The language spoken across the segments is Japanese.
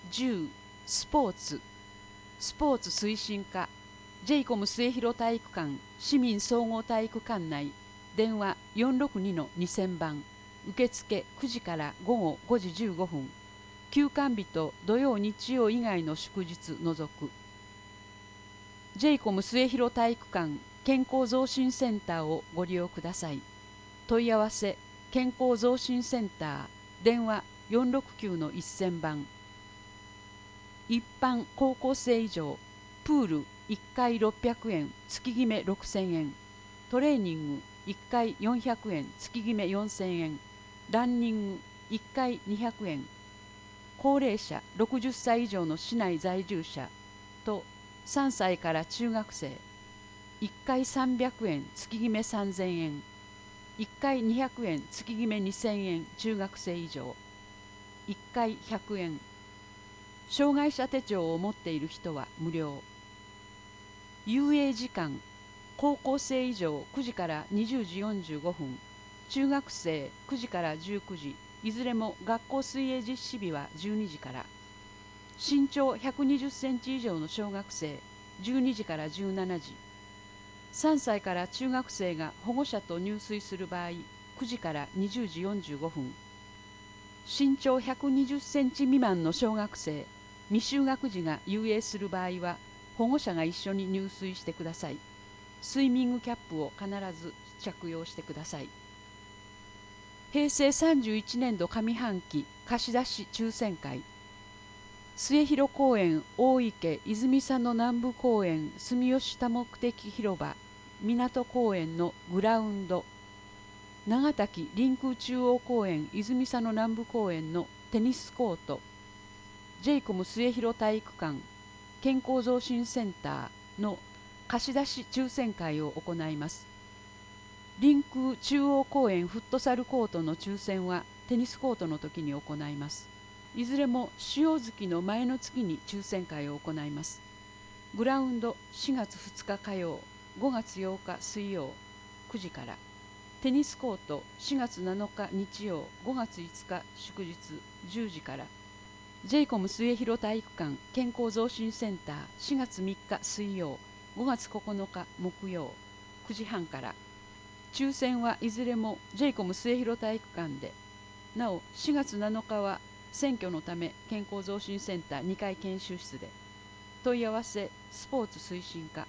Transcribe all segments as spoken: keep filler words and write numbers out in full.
じゅうスポーツスポーツ推進課ジェイコム末広体育館市民総合体育館内電話 よんろくにのにせん 番受付くじから午後ごじじゅうごふん休館日と土曜日曜以外の祝日除く ジェイコム末広体育館健康増進センターをご利用ください。問い合わせ健康増進センター電話 よんろくきゅうのせん 番一般高校生以上プールいっかいろっぴゃくえん月決めろくせんえんトレーニングいっかいよんひゃくえん月決めよんせんえんランニングいっかいにひゃくえん高齢者ろくじゅっさい以上の市内在住者とさんさいから中学生いっかいさんびゃくえん月決めさんぜんえんいっかいにひゃくえん月決めにせんえん中学生以上いっかいひゃくえん障害者手帳を持っている人は無料遊泳時間高校生以上くじからにじゅうじよんじゅうごふん中学生くじからじゅうくじいずれも学校水泳実施日はじゅうにじから身長ひゃくにじゅっセンチ以上の小学生じゅうにじからじゅうしちじさんさいから中学生が保護者と入水する場合くじからにじゅうじよんじゅうごふん身長ひゃくにじゅっセンチ未満の小学生未就学児が遊泳する場合は保護者が一緒に入水してください。スイミングキャップを必ず着用してください。平成さんじゅういちねんど上半期貸し出し抽選会末広公園大池泉佐野南部公園住吉多目的広場港公園のグラウンド長滝臨空中央公園泉佐野南部公園のテニスコートジェイコム末広体育館健康増進センターの貸し出し抽選会を行います。臨空中央公園フットサルコートの抽選はテニスコートの時に行います。いずれも潮月の前の月に抽選会を行います。グラウンドしがつふつか火曜ごがつようか水曜くじからテニスコートしがつなのか日曜ごがついつか祝日じゅうじからジェイコム末広体育館健康増進センターしがつみっか水曜ごがつここのか木曜くじはんから抽選はいずれもジェイコム末広体育館でなおしがつなのかは選挙のため健康増進センターにかい研修室で問い合わせスポーツ推進課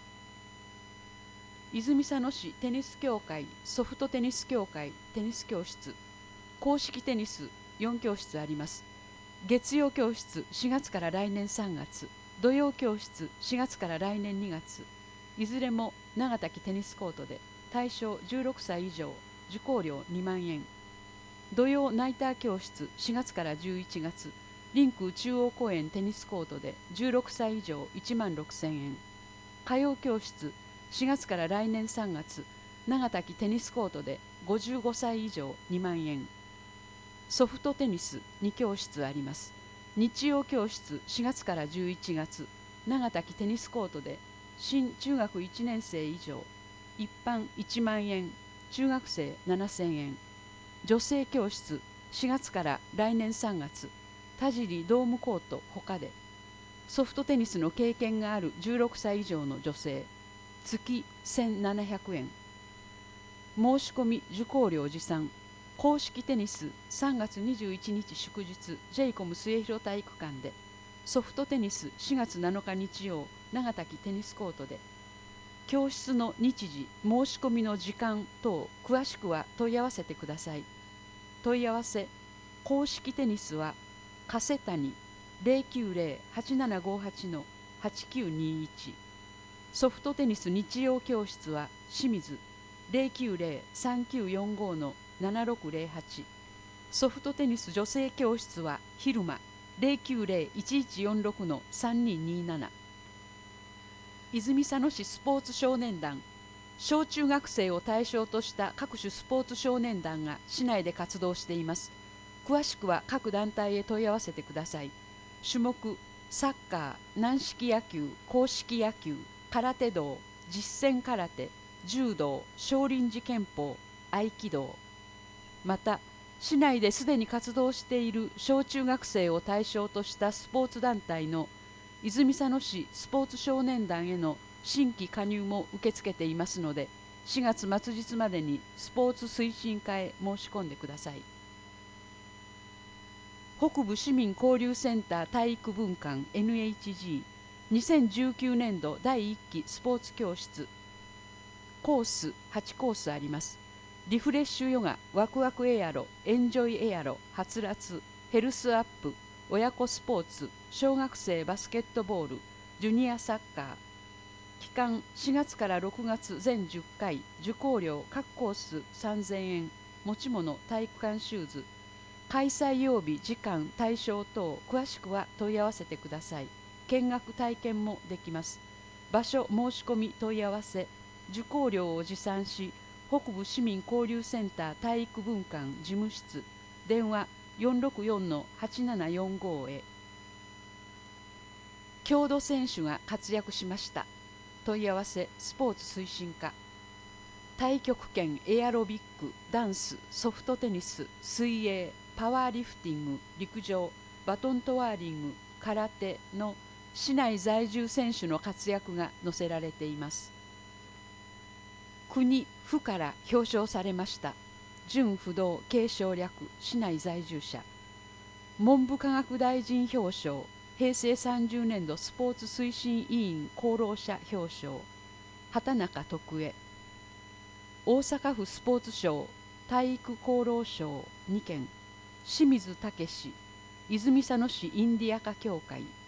泉佐野市テニス協会ソフトテニス協会テニス教室公式テニスよん教室あります。月曜教室しがつから来年さんがつ土曜教室しがつから来年にがついずれも長滝テニスコートで対象じゅうろくさい以上受講料にまんえん土曜ナイター教室しがつからじゅういちがつ臨空中央公園テニスコートでじゅうろくさい以上いちまんろくせんえん歌謡教室しがつから来年さんがつ長滝テニスコートでごじゅうごさい以上にまんえんソフトテニスに教室あります。日曜教室しがつからじゅういちがつ長滝テニスコートで新中学いちねん生以上一般いちまんえん中学生ななせんえん女性教室しがつから来年さんがつ田尻ドームコートほかでソフトテニスの経験があるじゅうろくさい以上の女性月せんななひゃくえん申し込み受講料持参公式テニスさんがつにじゅういちにち祝日ジェイコム末広体育館でソフトテニスしがつなのか日曜長滝テニスコートで教室の日時申し込みの時間等詳しくは問い合わせてください。問い合わせ公式テニスは加瀬谷 ゼロきゅうゼロ はちななごはち はちきゅうにいちソフトテニス日曜教室は清水 ゼロきゅうゼロ さんきゅうよんご ななろくゼロはちソフトテニス女性教室は昼間 ゼロきゅうゼロ いちいちよんろく さんにになな泉佐野市スポーツ少年団小中学生を対象とした各種スポーツ少年団が市内で活動しています。詳しくは各団体へ問い合わせてください。種目サッカー軟式野球硬式野球空手道実践空手柔道少林寺拳法合気道また市内ですでに活動している小中学生を対象としたスポーツ団体の泉佐野市スポーツ少年団への新規加入も受け付けていますので、しがつ末日までにスポーツ推進課へ申し込んでください。北部市民交流センター体育分館 エヌエイチジーにせんじゅうきゅうねんどだいいっきスポーツ教室コースはちコースあります。リフレッシュヨガ、ワクワクエアロ、エンジョイエアロ、はつらつ、ヘルスアップ、親子スポーツ、小学生バスケットボール、ジュニアサッカー。期間しがつからろくがつ全じゅっかい、受講料各コースさんぜんえん、持ち物体育館シューズ。開催曜日、時間、対象等、詳しくは問い合わせてください。見学体験もできます。場所、申し込み、問い合わせ、受講料を持参し、北部市民交流センター体育分館事務室、電話 よんろくよんのはちななよんご へ。郷土選手が活躍しました。問い合わせスポーツ推進課。太極拳、エアロビック、ダンス、ソフトテニス、水泳、パワーリフティング、陸上、バトントワーリング、空手の市内在住選手の活躍が載せられています。国・府から表彰されました。準不動継承略市内在住者。文部科学大臣表彰、平成さんじゅうねんどスポーツ推進委員功労者表彰、畑中徳恵。大阪府スポーツ省体育功労賞にけん、清水武、泉佐野市インディアカ協会。